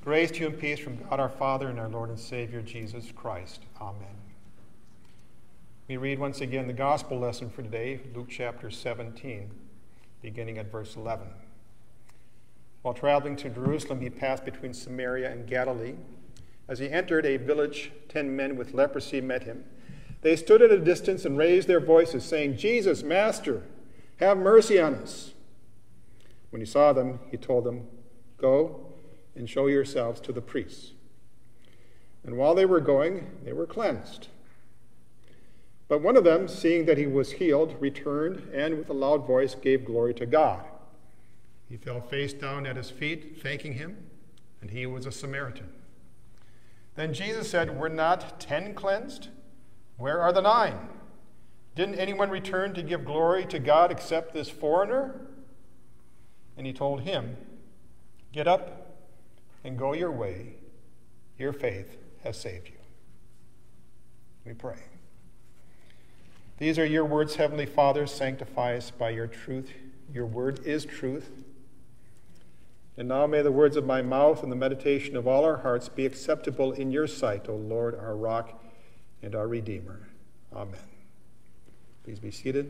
Grace to you and peace from God our Father and our Lord and Savior, Jesus Christ. Amen. We read once again the gospel lesson for today, Luke chapter 17, beginning at verse 11. While traveling to Jerusalem, he passed between Samaria and Galilee. As he entered a village, 10 men with leprosy met him. They stood at a distance and raised their voices, saying, "Jesus, Master, have mercy on us." When he saw them, he told them, "Go and show yourselves to the priests." And while they were going, they were cleansed. But one of them, seeing that he was healed, returned and with a loud voice gave glory to God. He fell face down at his feet, thanking him, and he was a Samaritan. Then Jesus said, "Were not 10 cleansed? Where are the 9? Didn't anyone return to give glory to God except this foreigner?" And he told him, "Get up and go your way. Your faith has saved you." We pray. These are your words, Heavenly Father. Sanctify us by your truth. Your word is truth. And now may the words of my mouth and the meditation of all our hearts be acceptable in your sight, O Lord, our rock and our Redeemer. Amen. Please be seated.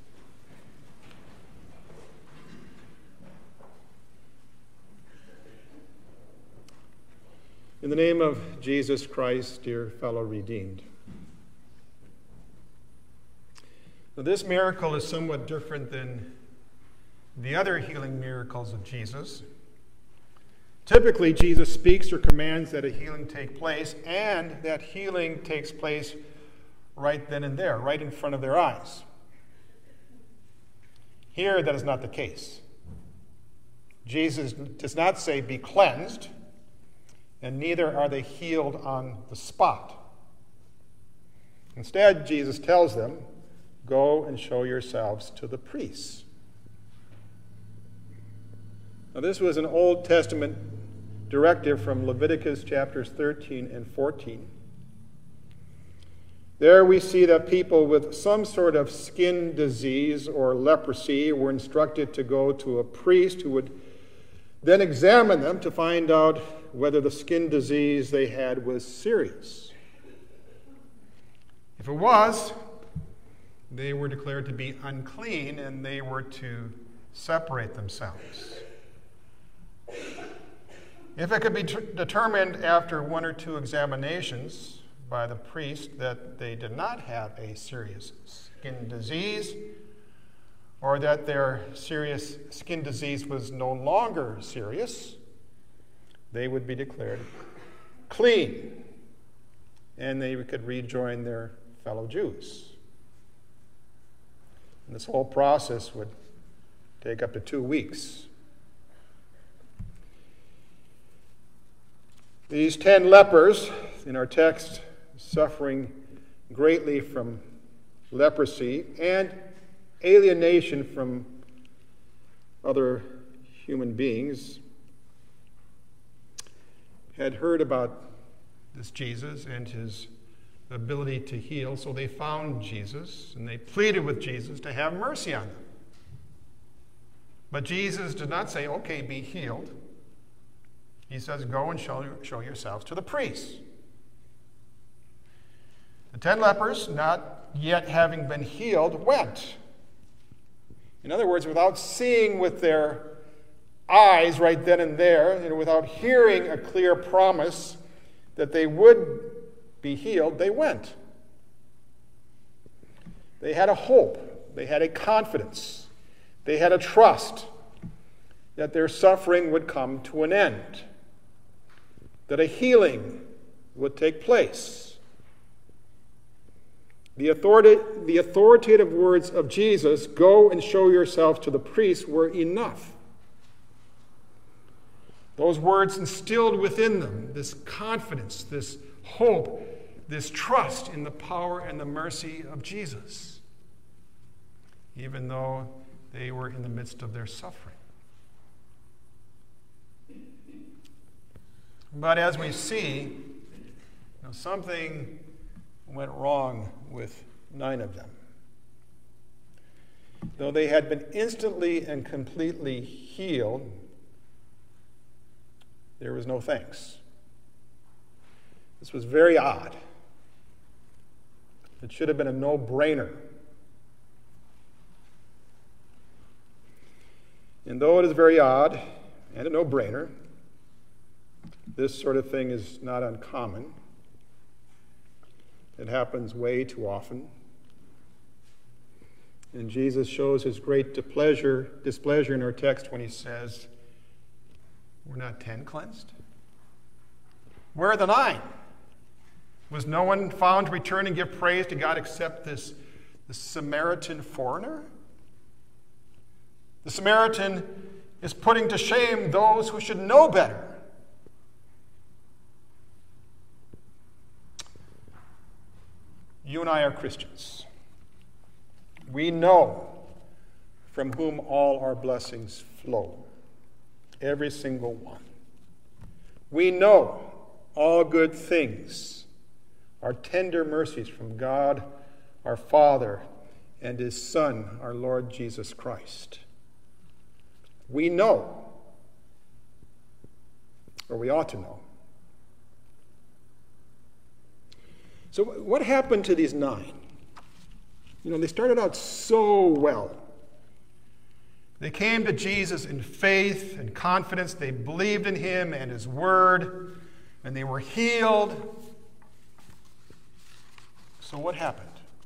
In the name of Jesus Christ, dear fellow redeemed. Now, this miracle is somewhat different than the other healing miracles of Jesus. Typically, Jesus speaks or commands that a healing take place, and that healing takes place right then and there, right in front of their eyes. Here, that is not the case. Jesus does not say, "Be cleansed," and neither are they healed on the spot. Instead, Jesus tells them, "Go and show yourselves to the priests." Now, this was an Old Testament directive from Leviticus chapters 13 and 14. There we see that people with some sort of skin disease or leprosy were instructed to go to a priest who would then examine them to find out whether the skin disease they had was serious. If it was, they were declared to be unclean and they were to separate themselves. If it could be determined after 1 or 2 examinations by the priest that they did not have a serious skin disease, or that their serious skin disease was no longer serious, they would be declared clean, and they could rejoin their fellow Jews. And this whole process would take up to 2 weeks. These 10 lepers in our text, suffering greatly from leprosy and alienation from other human beings, had heard about this Jesus and his ability to heal, so they found Jesus and they pleaded with Jesus to have mercy on them. But Jesus did not say, "Okay, be healed." He says, "Go and show yourselves to the priests." The 10 lepers, not yet having been healed, went. In other words, without seeing with their eyes right then and there, and without hearing a clear promise that they would be healed, they went. They had a hope. They had a confidence. They had a trust that their suffering would come to an end, that a healing would take place. The authoritative words of Jesus, "Go and show yourselves to the priests," were enough. Those words instilled within them this confidence, this hope, this trust in the power and the mercy of Jesus, even though they were in the midst of their suffering. But as we see, something went wrong with 9 of them. Though they had been instantly and completely healed, there was no thanks. This was very odd. It should have been a no-brainer. And though it is very odd and a no-brainer, this sort of thing is not uncommon. It happens way too often. And Jesus shows his great displeasure in our text when he says, "Were not 10 cleansed? Where are the 9? Was no one found to return and give praise to God except this Samaritan foreigner?" The Samaritan is putting to shame those who should know better. You and I are Christians. We know from whom all our blessings flow, every single one. We know all good things are tender mercies from God, our Father, and his Son, our Lord Jesus Christ. We know, or we ought to know. So what happened to these 9? They started out so well. They came to Jesus in faith and confidence. They believed in him and his word, and they were healed. So what happened?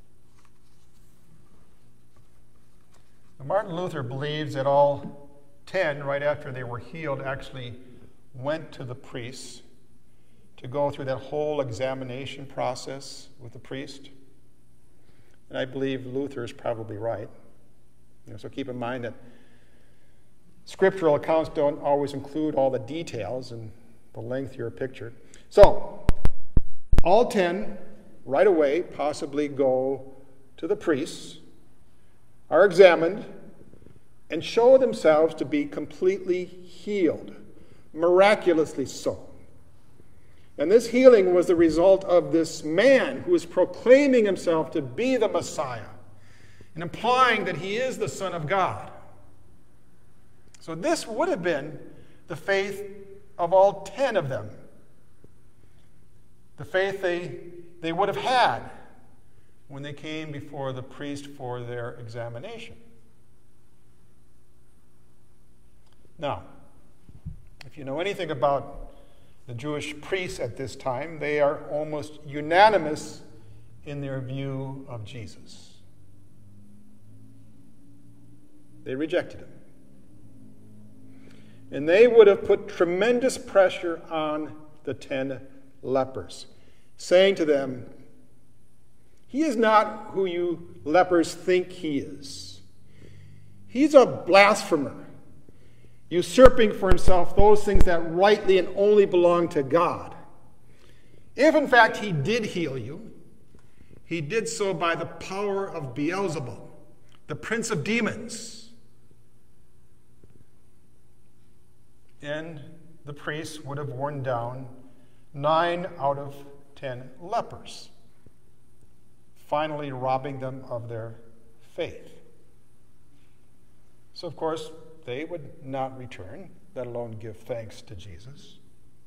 Now, Martin Luther believes that all 10, right after they were healed, actually went to the priests to go through that whole examination process with the priest. And I believe Luther is probably right. So keep in mind that scriptural accounts don't always include all the details and the lengthier picture. So, all 10 right away possibly go to the priests, are examined, and show themselves to be completely healed, miraculously so. And this healing was the result of this man who is proclaiming himself to be the Messiah and implying that he is the Son of God. So this would have been the faith of all 10 of them. The faith they would have had when they came before the priest for their examination. Now, if you know anything about the Jewish priests at this time, they are almost unanimous in their view of Jesus. They rejected him. And they would have put tremendous pressure on the 10 lepers, saying to them, "He is not who you lepers think he is. He's a blasphemer, usurping for himself those things that rightly and only belong to God. If in fact he did heal you, he did so by the power of Beelzebul, the prince of demons." And the priests would have worn down 9 out of 10 lepers, finally robbing them of their faith. So, of course, they would not return, let alone give thanks to Jesus.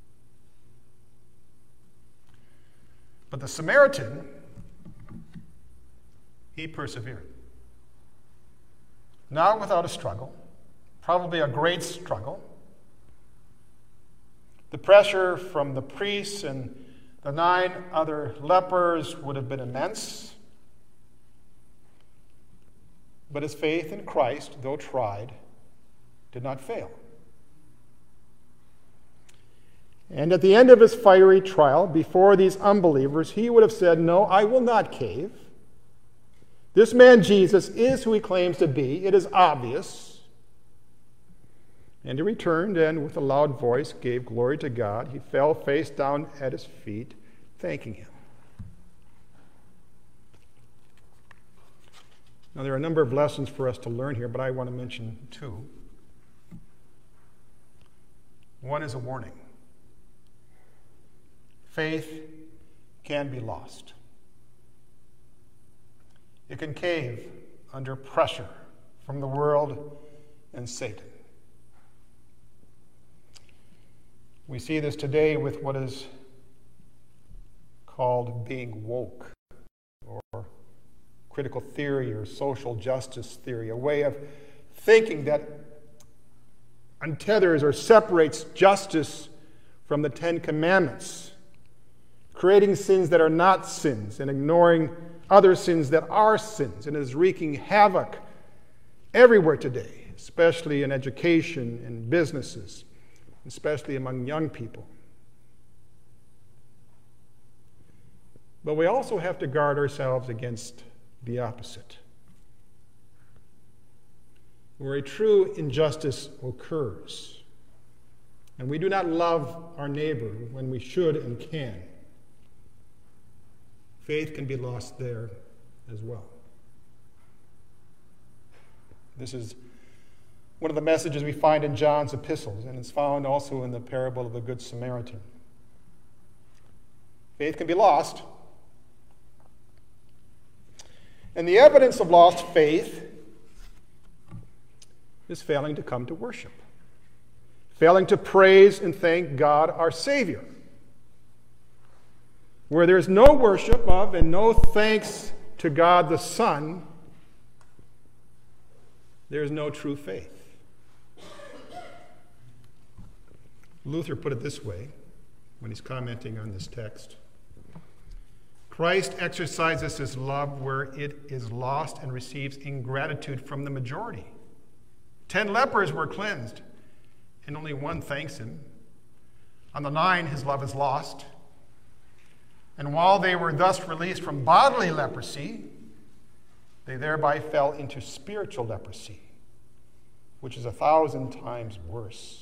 But the Samaritan, he persevered. Not without a struggle, probably a great struggle. The pressure from the priests and the 9 other lepers would have been immense. But his faith in Christ, though tried, did not fail. And at the end of his fiery trial, before these unbelievers, he would have said, "No, I will not cave. This man Jesus is who he claims to be. It is obvious." And he returned and with a loud voice gave glory to God. He fell face down at his feet, thanking him. Now, there are a number of lessons for us to learn here, but I want to mention 2. One is a warning. Faith can be lost. It can cave under pressure from the world and Satan. We see this today with what is called being woke, or critical theory, or social justice theory, a way of thinking that untethers or separates justice from the Ten Commandments, creating sins that are not sins and ignoring other sins that are sins, and is wreaking havoc everywhere today, especially in education and businesses, especially among young people. But we also have to guard ourselves against the opposite, where a true injustice occurs, and we do not love our neighbor when we should and can. Faith can be lost there as well. This is one of the messages we find in John's epistles, and it's found also in the parable of the Good Samaritan. Faith can be lost. And the evidence of lost faith is failing to come to worship, failing to praise and thank God our Savior. Where there is no worship of and no thanks to God the Son, there is no true faith. Luther put it this way when he's commenting on this text: Christ exercises his love where it is lost and receives ingratitude from the majority. 10 lepers were cleansed, and only one thanks him. On the 9, his love is lost. And while they were thus released from bodily leprosy, they thereby fell into spiritual leprosy, which is 1,000 times worse.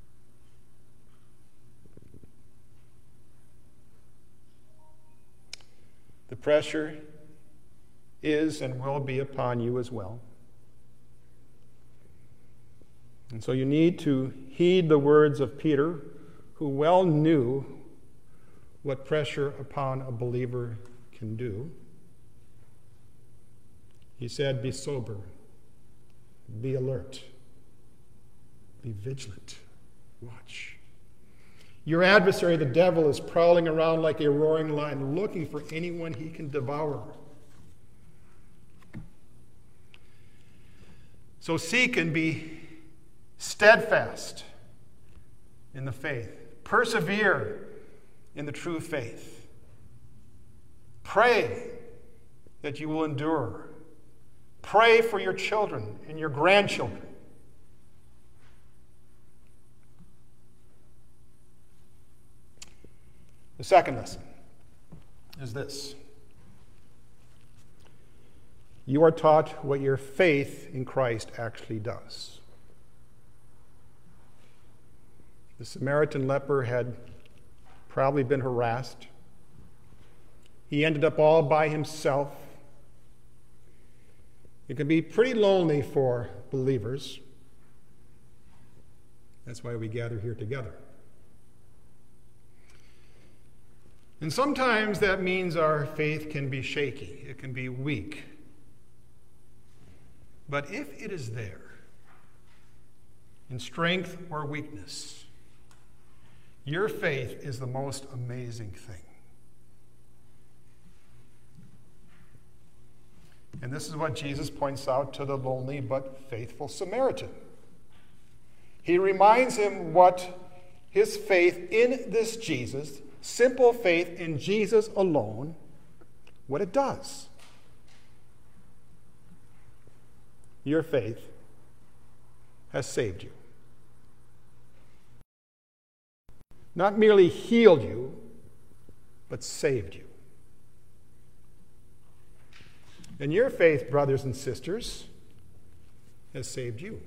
The pressure is and will be upon you as well. And so you need to heed the words of Peter, who well knew what pressure upon a believer can do. He said, be sober, be alert, be vigilant, watch. Your adversary, the devil, is prowling around like a roaring lion, looking for anyone he can devour. So seek and be steadfast in the faith. Persevere in the true faith. Pray that you will endure. Pray for your children and your grandchildren. The second lesson is this: you are taught what your faith in Christ actually does. The Samaritan leper had probably been harassed. He ended up all by himself. It can be pretty lonely for believers. That's why we gather here together. And sometimes that means our faith can be shaky. It can be weak. But if it is there, in strength or weakness, your faith is the most amazing thing. And this is what Jesus points out to the lonely but faithful Samaritan. He reminds him what his faith in this Jesus, simple faith in Jesus alone, what it does. Your faith has saved you. Not merely healed you, but saved you. And your faith, brothers and sisters, has saved you.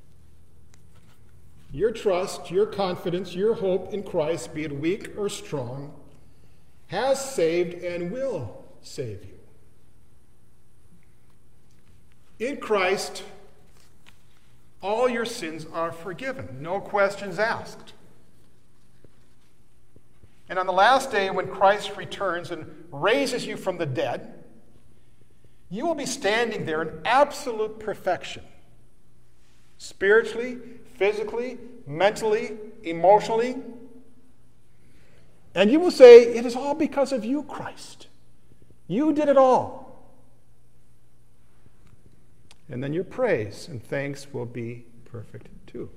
Your trust, your confidence, your hope in Christ, be it weak or strong, has saved and will save you. In Christ, all your sins are forgiven, no questions asked. And on the last day, when Christ returns and raises you from the dead, you will be standing there in absolute perfection, spiritually, physically, mentally, emotionally, And you will say, it is all because of you, Christ. You did it all. And then your praise and thanks will be perfect too.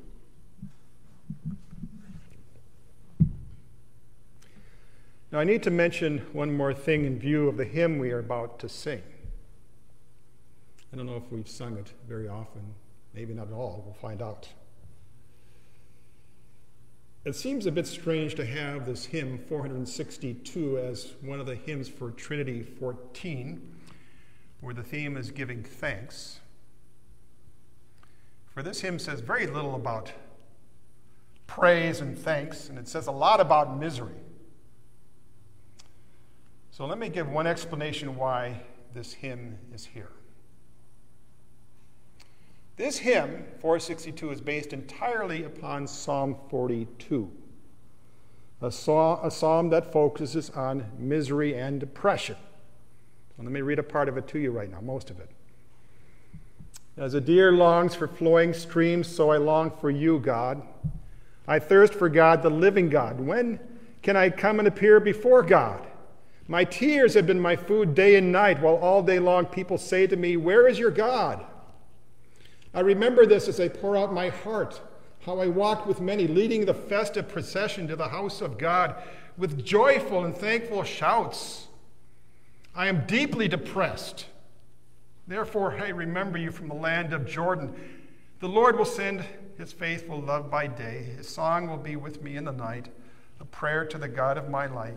Now, I need to mention one more thing in view of the hymn we are about to sing. I don't know if we've sung it very often. Maybe not at all. We'll find out. It seems a bit strange to have this hymn 462 as one of the hymns for Trinity 14, where the theme is giving thanks. For this hymn says very little about praise and thanks, and it says a lot about misery. So let me give one explanation why this hymn is here. This hymn, 462, is based entirely upon Psalm 42, a psalm that focuses on misery and depression. Well, let me read a part of it to you right now, most of it. As a deer longs for flowing streams, so I long for you, God. I thirst for God, the living God. When can I come and appear before God? My tears have been my food day and night, while all day long people say to me, where is your God? I remember this as I pour out my heart, how I walked with many, leading the festive procession to the house of God with joyful and thankful shouts. I am deeply depressed. Therefore, I remember you from the land of Jordan. The Lord will send his faithful love by day. His song will be with me in the night, a prayer to the God of my life.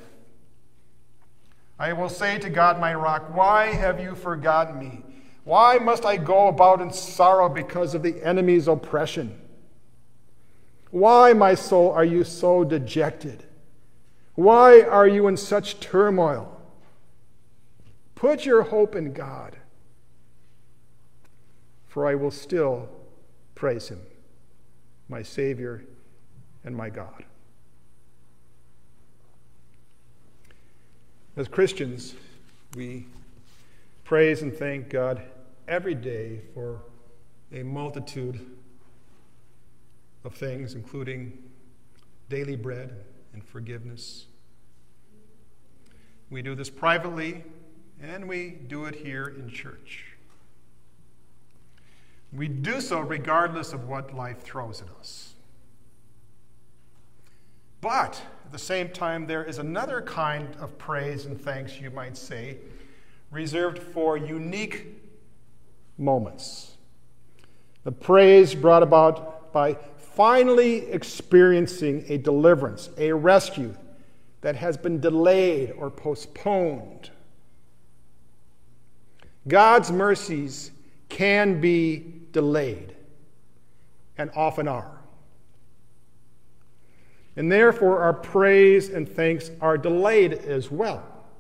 I will say to God, my rock, why have you forgotten me? Why must I go about in sorrow because of the enemy's oppression? Why, my soul, are you so dejected? Why are you in such turmoil? Put your hope in God, for I will still praise him, my Savior and my God. As Christians, we praise and thank God every day for a multitude of things, including daily bread and forgiveness. We do this privately, and we do it here in church. We do so regardless of what life throws at us. But at the same time, there is another kind of praise and thanks, you might say, reserved for unique moments. The praise brought about by finally experiencing a deliverance, a rescue that has been delayed or postponed. God's mercies can be delayed, and often are. And therefore, our praise and thanks are delayed as well.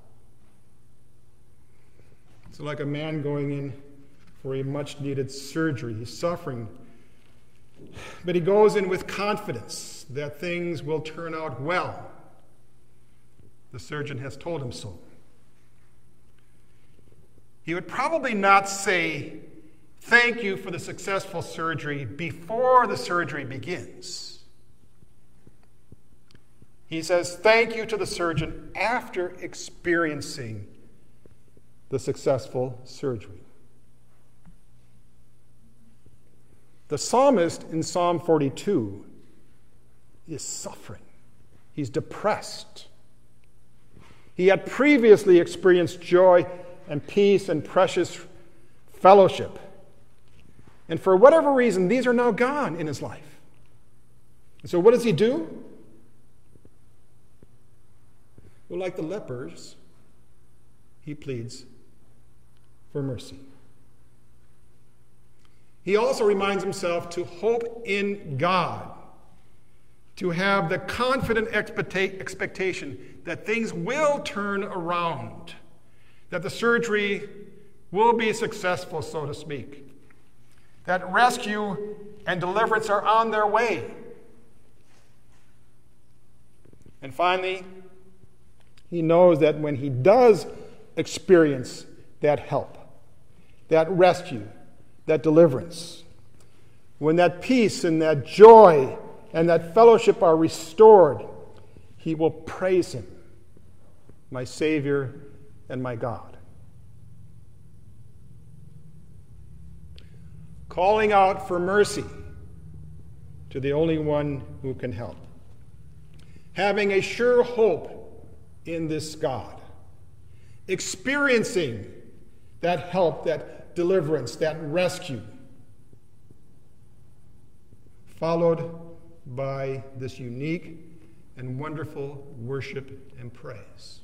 It's like a man going in for a much-needed surgery. He's suffering, but he goes in with confidence that things will turn out well. The surgeon has told him so. He would probably not say, thank you for the successful surgery before the surgery begins. He says, thank you to the surgeon after experiencing the successful surgery. The psalmist in Psalm 42 is suffering. He's depressed. He had previously experienced joy and peace and precious fellowship. And for whatever reason, these are now gone in his life. And so what does he do? Well, like the lepers, he pleads for mercy. He also reminds himself to hope in God, to have the confident expectation that things will turn around, that the surgery will be successful, so to speak, that rescue and deliverance are on their way. And finally, he knows that when he does experience that help, that rescue, that deliverance, when that peace and that joy and that fellowship are restored, he will praise him, my Savior and my God. Calling out for mercy to the only one who can help. Having a sure hope in this God. Experiencing that help, that deliverance, that rescue. Followed by this unique and wonderful worship and praise.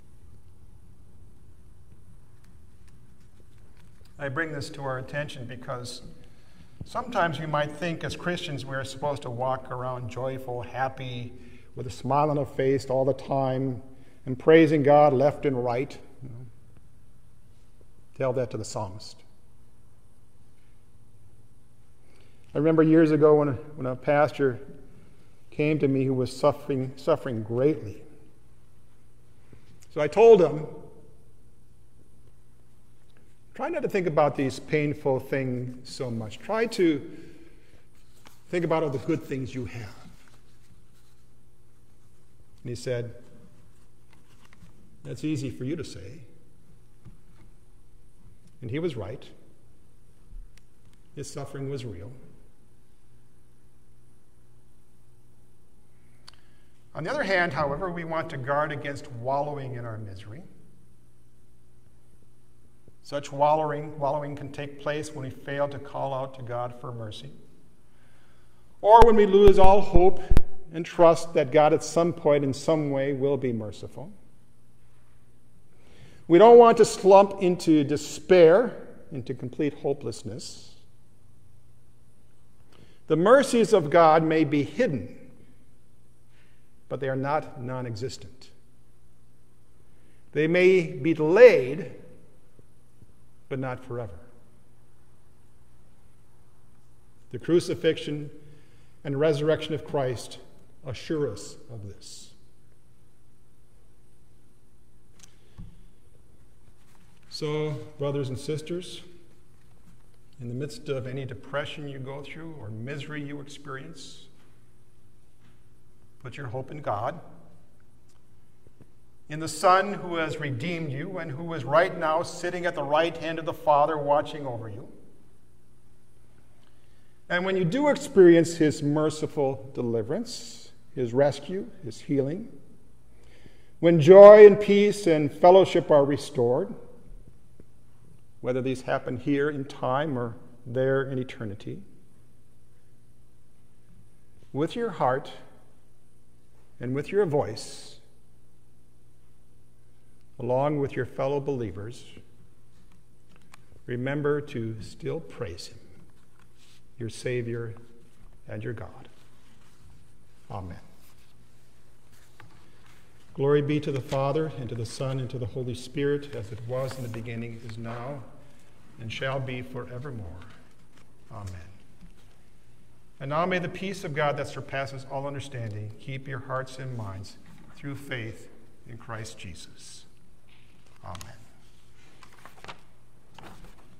I bring this to our attention because sometimes we might think as Christians we're supposed to walk around joyful, happy, with a smile on our face all the time, and praising God left and right. Tell that to the psalmist. I remember years ago when a pastor came to me who was suffering greatly. So I told him, try not to think about these painful things so much. Try to think about all the good things you have. And he said, that's easy for you to say. And he was right. His suffering was real. On the other hand, however, we want to guard against wallowing in our misery. Such wallowing can take place when we fail to call out to God for mercy, or when we lose all hope and trust that God at some point in some way will be merciful. We don't want to slump into despair, into complete hopelessness. The mercies of God may be hidden, but they are not non-existent. They may be delayed, but not forever. The crucifixion and resurrection of Christ assure us of this. So, brothers and sisters, in the midst of any depression you go through or misery you experience, put your hope in God, in the Son who has redeemed you and who is right now sitting at the right hand of the Father watching over you. And when you do experience his merciful deliverance, his rescue, his healing, when joy and peace and fellowship are restored, whether these happen here in time or there in eternity, with your heart and with your voice, along with your fellow believers, remember to still praise him, your Savior and your God. Amen. Glory be to the Father, and to the Son, and to the Holy Spirit, as it was in the beginning, is now, and shall be forevermore. Amen. And now may the peace of God that surpasses all understanding keep your hearts and minds through faith in Christ Jesus. Amen.